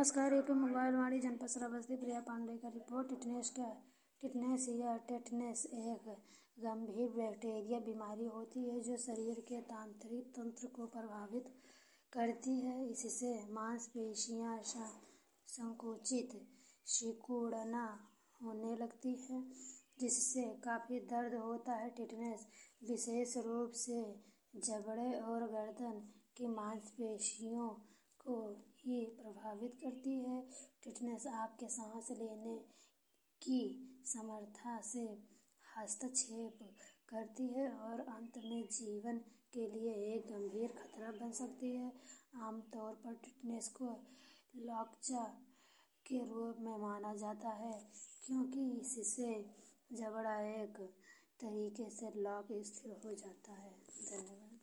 नमस्कार। यूपी मंगलवाड़ी जनपद श्रावस्ती प्रिया पांडे का रिपोर्ट। टिटनेस या टेटनेस एक गंभीर बैक्टीरिया बीमारी होती है जो शरीर के तंत्रिका तंत्र को प्रभावित करती है। इससे मांसपेशियां संकुचित, सिकुड़ना होने लगती है, जिससे काफी दर्द होता है। टिटनेस विशेष रूप से जबड़े और गर्दन की मांसपेशियों को ही प्रभावित करती है। टिटनेस आपके सांस लेने की समर्था से हस्तक्षेप करती है और अंत में जीवन के लिए एक गंभीर खतरा बन सकती है। आमतौर पर टिटनेस को लॉकजा के रूप में माना जाता है, क्योंकि इससे जबड़ा एक तरीके से लॉक स्थिर हो जाता है। धन्यवाद।